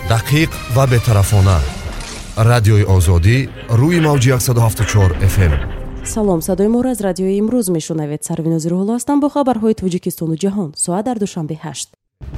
دقیق و بطرفانه. رادیوی آزادی روی موج 174 FM. салом, садои моро аз радиои имрӯз мешунавед. Сарвинози Рӯҳулло ҳастам бо хабарҳои Тоҷикистону ҷаҳон. Соат дар душанбе 8.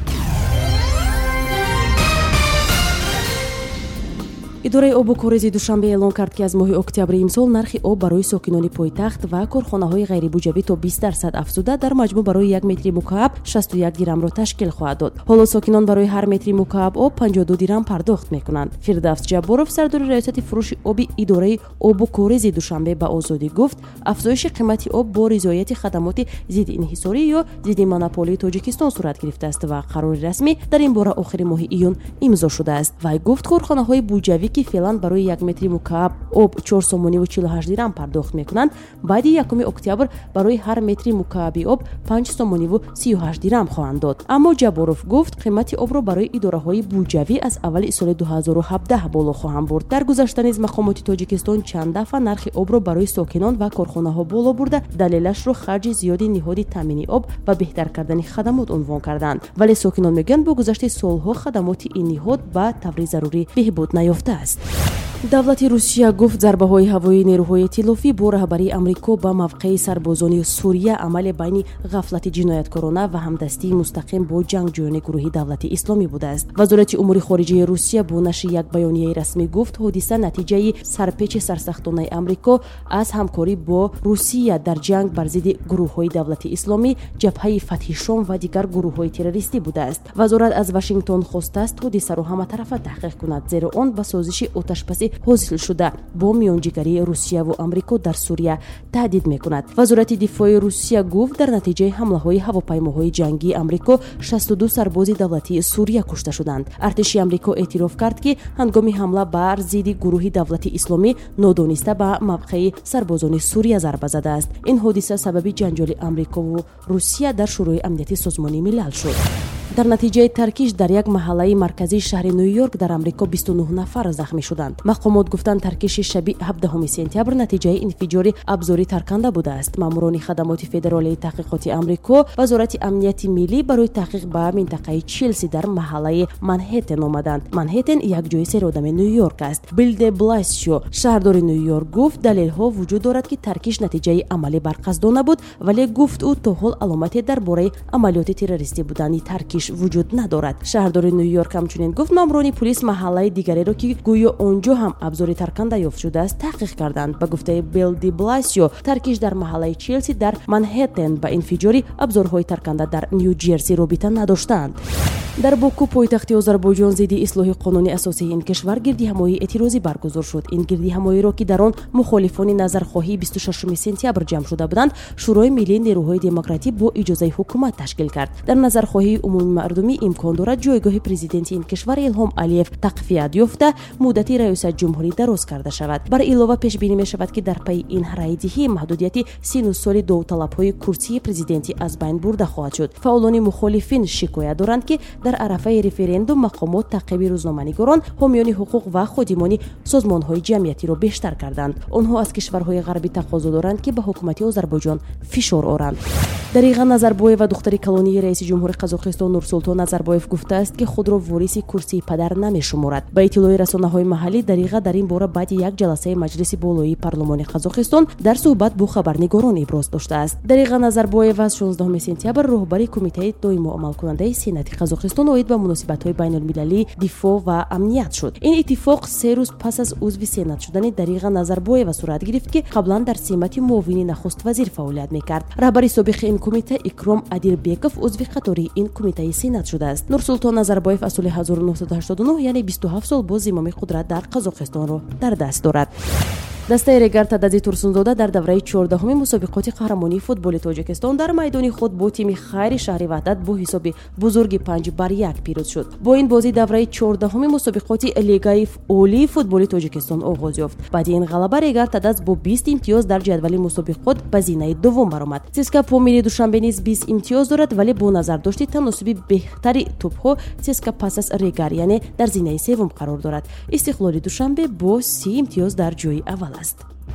идораи обу корези Душанбе эълон кард ки аз моҳи октябри имсол нархи об барои сокинони пойтахт ва корхонаҳои ғайрибуҷавӣ то 20% афзуда дар маҷмӯъ барои 1 метри мукааб 61 дирҳамро ташкил хоҳад дод. ҳоло сокинон барои ҳар метри мукааб об 52 дирҳам пардохт мекунанд. Фирдавс Ҷабборов, сардори раёсати фурӯши оби идораи обу корези Душанбе ба Озодӣ гуфт, афзоиши қимати об бо ризояти хадамоти зиддиинҳисорӣ ё зидди монополии Тоҷикистон сурат гирифтааст ва қарори расмӣ дар ин бора охири моҳи июн имзо шудааст. Вай гуфт, корхонаҳои буҷавӣ ки феълан барои 1 метри мукааб об 4 сомониву 48 дирҳам пардохт мекунанд, баъди 1 октябр барои ҳар метри мукааби об 5 сомониву 38 дирҳам хоҳанд дод. Аммо Ҷабборов гуфт, қимати обро барои идораҳои буҷавӣ аз аввали соли 2017 боло хоҳанд бурд. Дар гузашта низ мақомоти Тоҷикистон чанд дафъа нархи обро барои сокинон ва корхонаҳо боло бурда, далелашро харҷи зиёди ниҳоди таъмини об ва беҳтар кардани хадамот унвон карданд. Вале сокинон мегӯянд, бо гузашти солҳо хадамоти ин ниҳод ба таври зарури беҳбуд наёфтааст. давлати Русия гуфт, зарбаҳои ҳавоии нерӯҳои эътилофӣ бо раҳбарии Амрико ба мавқеи сарбозони Сурия амале байни ғафлати ҷинояткорона ва ҳамдастии мустақим бо ҷангҷӯёни гурӯҳи давлати исломӣ будааст. Вазорати умури хориҷии Русия бо нашри як баёнияи расмӣ гуфт, ҳодиса натиҷаи сарпечи сарсахтонаи Амрико аз ҳамкорӣ бо Русия дар ҷанг бар зидди гурӯҳҳои давлати исломӣ, ҷабҳаи Фатҳи Шом ва дигар гурӯҳҳои террористӣ будааст. Вазорат аз Вашингтон хостааст ҳодисаро ҳаматарафа таҳқиқ кунад, зеро он ба созиши оташпазӣ ҳосил шуда бо миёнҷигарии Русияву Амрико дар Сурия таҳдид мекунад. Вазорати дифои Русия гуфт, дар натиҷаи ҳамлаҳои ҳавопаймоҳои ҷангии Амрико 62 сарбози давлати Сурия кушта шуданд. Артиши Амрико эътироф кард ки ҳангоми ҳамла бар зидди гурӯҳи давлати исломӣ нодониста ба мавқеи сарбозони Сурия зарба задааст. Ин ҳодиса сабаби ҷанҷоли Амрикову Русия дар шӯрои амнияти созмонии милал шуд. дар натиҷаи таркиш дар як маҳаллаи марказии шаҳри Нью-Йорк дар Амрико 29 нафар захмӣ шуданд. Мақомот гуфтанд, таркиши шаби 17 сентябр натиҷаи инфиҷори абзори тарканда будааст. маъмурони хадамоти федералии таҳқиқоти Амрико, вазорати амнияти миллӣ барои таҳқиқ ба минтақаи Челси дар маҳаллаи Манхэттен омаданд. Манхэттен як ҷои серодами Нью-Йорк аст. Билл де Бласио, шаҳрдори Нью-Йорк, гуфт, далелҳо вуҷуд дорад ки таркиш натиҷаи амалӣ бар қасдона буд, вале гуфт ӯ то ҳол аломате дар бораи амалиёти террористӣ будани таркиш вуҷуд надорад. Шаҳрдори Нью-Йорк ҳамчунин гуфт, маъмурони пулис маҳаллаи дигареро ки гӯё онҷо ҳам абзори тарканда ёфт шудааст таҳқиқ карданд. Ба гуфтаи Билл де Бласио, таркиш дар маҳаллаи Челси дар Манхэттен ба инфиҷори абзорҳои тарканда дар Нью-Ҷерси робита надоштаанд. дар Боку, пойтахти Озарбойҷон, зидди ислоҳи қонуни асосии ин кишвар гирдиҳамоии эътирозӣ баргузор шуд. Ин гирдиҳамоиро ки дар он мухолифони назархоҳии 26 сентябр ҷамъ шуда буданд, шӯрои миллии нерӯҳои демократӣ бо иҷозаи ҳукумат ташкил кард. дар назархоҳии умумии мардумӣ имкон дорад ҷойгоҳи президенти ин кишвар Илҳом Алиев тақвият ёфта, муддати раёсатҷумҳурӣ дароз карда шавад. бар илова пешбинӣ мешавад ки дар пайи ин райдиҳӣ маҳдудияти сину соли довталабҳои курсии президентӣ аз байн бурда хоҳад шуд. фаъолони мухолифин шикоят доранд ки дар арафаи референдум мақомот таъқиби рӯзноманигорон, ҳомиёни ҳуқуқ ва ходимони созмонҳои ҷамъиятиро бештар карданд. онҳо аз кишварҳои ғарбӣ тақозо доранд ки ба ҳукумати Озарбойҷон фишор оранд. Дариға Назарбоева, духтари калонии раиси ҷумҳури Қазоқистон Нурсултон Назарбоев гуфтааст ки худро вориси курсии падар намешуморад. ба иттилои расонаҳои маҳаллӣ, Дариға дар ин бора баъди як ҷаласаи маҷлиси болоии парлумони Қазоқистон дар суҳбат бо хабарнигорон иброз доштааст. Дариға Назарбоева аз 16 сентябр роҳбари кумитаи доимо амалкунандаи Сенати Қазоқистон оид ба муносибатҳои байнулмилалӣ, дифоъ ва амният шуд. ин иттифоқ 3 рӯз пас аз узви Сенат шудани Дариға Назарбоева сурат гирифт ки қаблан дар симати муовини нахуст вазир фаъолият мекард. раҳбари собиқи ин кумита Икром Адирбеков узви қатори ин кумитаи Сенат шудааст. Нурсултон Назарбоев аз соли 1989, яъне 27 сол боз зимоми қудрат дар Қазоқистонро дар даст дорад. дастаи Регар Тадази Турсунзода дар давраи 14-уми мусобиқоти қаҳрамонии футболи Тоҷикистон дар майдони худ бо тими Хайри шаҳри Ваҳдат бо ҳисоби бузурги 5-1 пирӯз шуд. бо ин бозӣ давраи 14-уми мусобиқоти Лигаи олии футболи Тоҷикистон оғоз ёфт. баъди ин ғалаба Регар Тадаз бо 20 имтиёз дар ҷадвали мусобиқот ба зинаи дуввум баромад. ЦСКА Помири Душанбе низ 20 имтиёз дорад, вале бо назардошти таносуби беҳтари тӯбҳо ЦСКА пас аз Регар, яъне дар зинаи севум қарор дорад. Истиқлоли Душанбе бо 30 имтиёз дар ҷои аввал аст.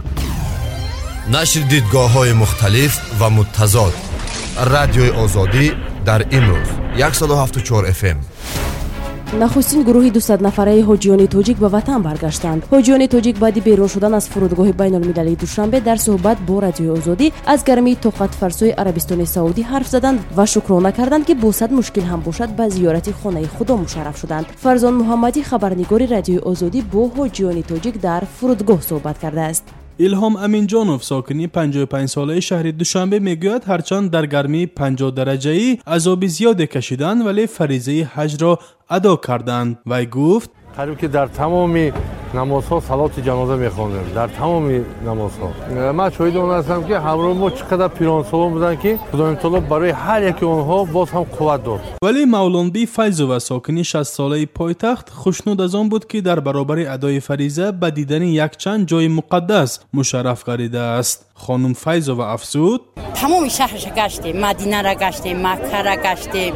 нашр дидгоҳҳои мухталиф ва муттазод. радиои озодӣ дар имрӯз 174 FM. нахустин гурӯҳи 200 нафараи ҳоҷиёни тоҷик ба ватан баргаштанд. ҳоҷиёни тоҷик баъди берун шудан аз фурудгоҳи байнулмилалии душанбе дар суҳбат бо радиои озодӣ аз гармии тоқатфарсои арабистони саудӣ ҳарф заданд ва шукрона карданд ки бо сад мушкил ҳам бошад ба зиёрати хонаи худо мушарраф шуданд. Фарзон муҳаммадӣ, хабарнигори радиои озодӣ, бо ҳоҷиёни тоҷик дар фурудгоҳ суҳбат кардааст. илҳом аминҷонов, сокини 55-солаи шаҳри душанбе, мегӯяд ҳарчанд дар гармии 50 дараҷаӣ азоби зиёде кашиданд, вале фаризаи ҳаҷро адо карданд. Вай гуфт: қариб ки дар тамоми намозҳо салоти ҷаноза мехонем, дар тамоми намозҳо. Ман шоҳиди он ҳастам ки ҳамроҳи мо чӣ қадар пиронсолон буданд ки Худоёни таоло барои ҳар яки онҳо боз ҳам қувват дод. вале Мавлонбӣ Файзова, сокини 60-солаи пойтахт, хушнуд аз он буд ки дар баробари адои фариза ба дидани якчанд ҷойи муқаддас мушарраф гардидааст. хонум Файзова афзуд: тамоми шаҳрша гаштем, Мадинара гаштем, Маккара гаштем,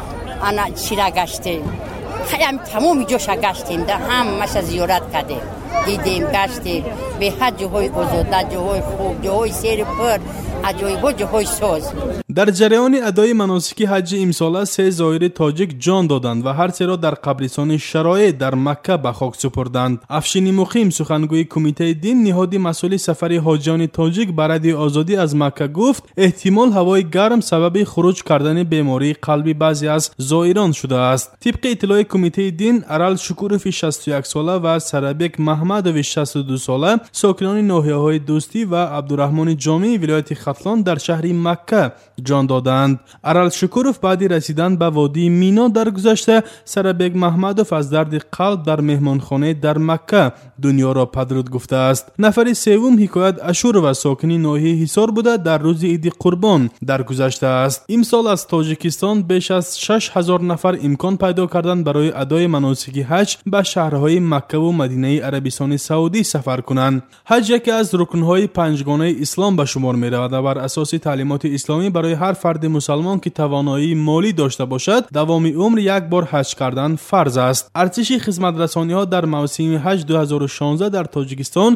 ана чира гаштем, ҳам тамоми ҷоша гаштем, да ҳамаша зиёрат кардем, дидем, гаштем, беҳад ҷоҳои озода, ҷоҳои хуб, ҷоҳои сери пур, аҷоибо, ҷоҳои соз. дар ҷараёни адои маносики ҳаҷи имсола 3 зоири тоҷик ҷон доданд ва ҳар серо дар қабристони Шарое дар Макка ба хок супурданд. Афшини Муқим, сухангӯи кумитаи дин, ниҳоди масъули сафари ҳоҷиёни тоҷик ба радиои озодӣ аз Макка гуфт: эҳтимол ҳавои гарм сабаби хуруҷ кардани бемории қалби баъзе аз зоирон шудааст. тибқи иттилои кумитаи дин, Арал Шукурови 61 сола ва Сарабек Маҳмадови 62 сола, сокинони ноҳияҳои Дӯстӣ ва Абдураҳмони Ҷомии вилояти Хатлон дар шаҳри Макка ҷон доданд. Арал Шукуров баъди расидан ба водии Мино даргузашта, Сарабек Маҳмадов аз дарди қалб дар меҳмонхонаи дар Макка дунёро падруд гуфтааст. нафари севум Ҳикоят Ашурова, сокини ноҳияи Ҳисор буда, дар рӯзи Иди Қурбон даргузаштааст. имсол аз Тоҷикистон беш аз 6000 нафар имкон пайдо карданд барои адои маносики ҳаҷ ба шаҳрҳои Макка ву Мадинаи Арабистони Саудӣ сафар кунанд. ҳаҷ яке аз рукнҳои панҷгонаи ислом ба шумор меравад ва бар асоси таълимоти исломӣ барои ҳар фарди мусалмон ки тавоноии молӣ дошта бошад, давоми умр як бор ҳаҷ кардан фарз аст. арзиши хизматрасониҳо дар мавсими ҳаҷ 2016 дар Тоҷикистон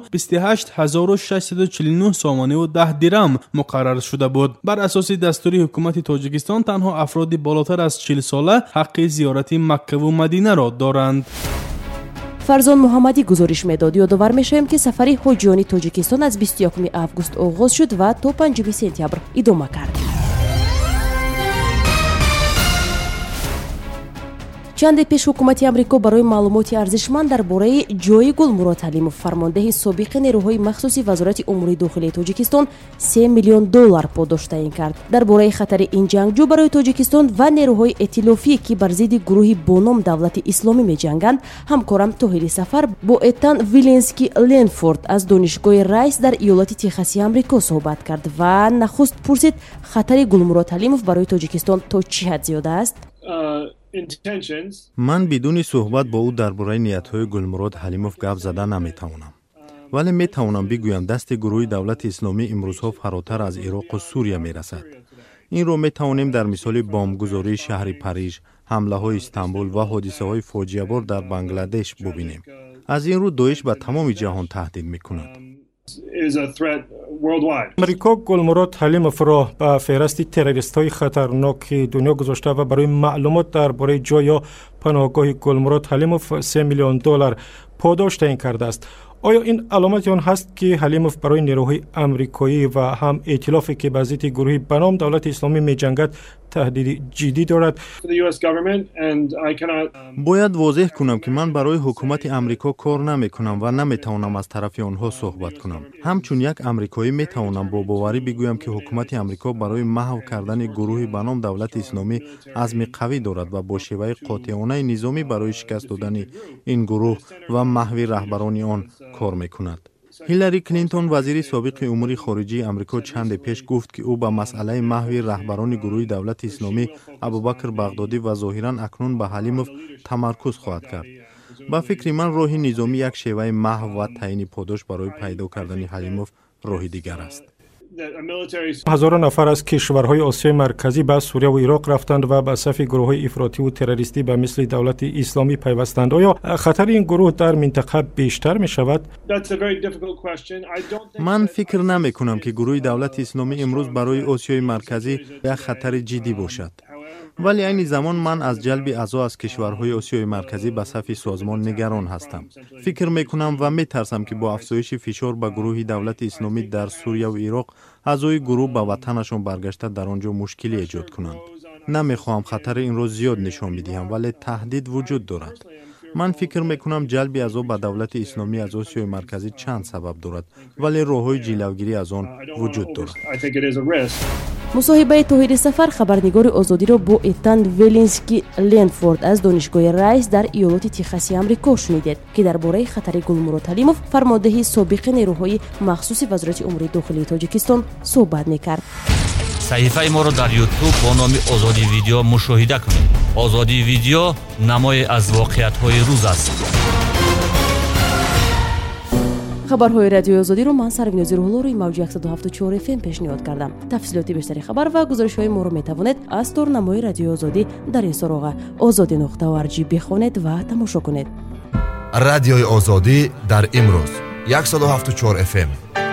28649 сомониву 10 дирам муқаррар шуда буд. бар асоси дастури ҳукумати Тоҷикистон танҳо афроди болотар аз 40 сола ҳаққи зиёрати Макка ву Мадинаро доранд. фарзон муҳаммадӣ гузориш медод. ёдовар мешавем ки сафари ҳоҷиёни тоҷикистон аз 21 август оғоз шуд ва то 5 сентябр идома кард. чанде пеш ҳукумати амрико барои маълумоти арзишманд дар бораи ҷои Гулмурод Ҳалимов, фармондеҳи собиқи нерӯҳои махсуси вазорати умури дохилии Тоҷикистон, $3 миллион подош таъин кард. дар бораи хатари ин ҷангҷӯ барои Тоҷикистон ва нерӯҳои эътилофӣ ки бар зидди гурӯҳи боном давлати исломӣ меҷанганд, ҳамкорам Тоҳири Сафар бо Этан Виленски Ленфорд аз донишгоҳи Райс дар иёлоти Техаси амрико суҳбат кард ва нахуст пурсид хатари Гулмурод Ҳалимов барои Тоҷикистон то чӣ ҳад зиёда аст. ман бидуни суҳбат бо ӯ дар бораи ниятҳои Гулмурод Ҳалимов гап зада наметавонам, вале метавонам бигӯям дасти гурӯҳи давлати исломӣ имрӯзҳо фаротар аз Ироқу Сурия мерасад. инро метавонем дар мисоли бомбгузории шаҳри Париж, ҳамлаҳои Истанбул ва ҳодисаҳои фоҷиабор дар Бангладеш бубинем. аз ин рӯ Доиш ба тамоми ҷаҳон таҳдид мекунад. амрико Гулмурод Ҳалимовро ба феҳристи террористҳои хатарноки дунё гузошта ва барои маълумот дар бораи ҷой ё паноҳгоҳи Гулмурод Ҳалимов $3 миллион подош таъин кардааст. оё ин аломати он ҳаст ки Ҳалимов барои нерӯҳои амрикоӣ ва ҳам эътилофе ки ба зидди гурӯҳи ба ном давлати исломӣ меҷангад таҳдиди ҷиддӣ дорад? бояд возеҳ кунам ки ман барои ҳукумати амрико кор намекунам ва наметавонам аз тарафи онҳо суҳбат кунам. ҳамчун як амрикоӣ метавонам бо боварӣ бигӯям ки ҳукумати амрико барои маҳв кардани гурӯҳи ба ном давлати исломӣ азми қавӣ дорад ва бо шеваи қотиёнаи низомӣ барои шикаст додани ин гурӯҳ ва маҳви раҳбарони он кор мекунад. ҳиллари Клинтон, вазири собиқи умури хориҷии амрико, чанде пеш гуфт ки ӯ ба масъалаи маҳви раҳбарони гурӯҳи давлати исломӣ Абубакр Бағдодӣ ва зоҳиран акнун ба Ҳалимов тамаркуз хоҳад кард. ба фикри ман роҳи низомӣ як шеваи маҳв ва таъини подош барои пайдо кардани Ҳалимов роҳи дигар аст. ҳазорон нафар аз кишварҳои Осиёи марказӣ ба Сурия ва Ироқ рафтанд ва ба сафи гурӯҳҳои ифротиву террористӣ ба мисли давлати исломӣ пайвастанд. оё хатари ин гурӯҳ дар минтақа бештар мешавад? ман фикр намекунам ки гурӯҳи давлати исломӣ имрӯз барои Осиёи марказӣ як хатари ҷиддӣ бошад. ولی این زمان من از جلب اعضا از کشورهای آسیای مرکزی به صف سازمان نگران هستم. فکر میکنم و میترسم که با افزایش فشار به گروه دولت اسلامی در سوریه و عراق، اعضای گروه به وطنشان برگشته در آنجا مشکلی ایجاد کنند. نمیخواهم خطر این رو زیاد نشان بدهم، ولی تهدید وجود دارد. من فکر میکنم جلب اعضا به دولت اسلامی از آسیای مرکزی چند سبب دارد، ولی راههای جلوگیری از آن وجود دارد. مصاحبه طاهر سفر خبرنگار آزادی را با ایتان ولینسکی لندفورد از دانشگاه رایس در ایالات تگزاس آمریکا شنیدید که درباره خطر گلمراد حلیموف فرمانده سابق نیروهای مخصوص وزارت امور داخلی تاجیکستان صحبت میکرد. صحیفه ما را در یوتیوب با نام آزادی ویدیو مشاهده کنید. آزادی ویدیو نمای از واقعیت‌های روز است. خبرهای رادیو آزادی رو من سروینازی روح‌الله روی موج 107.4 FM پیشنهاد کردم. تفصیلات بیشتری خبر و گزارش‌های ما رو می‌توانید از تورنمای رادیو آزادی در این سراغ azadi.org بخوانید و تماشا کنید. رادیوی آزادی در امروز 107.4 FM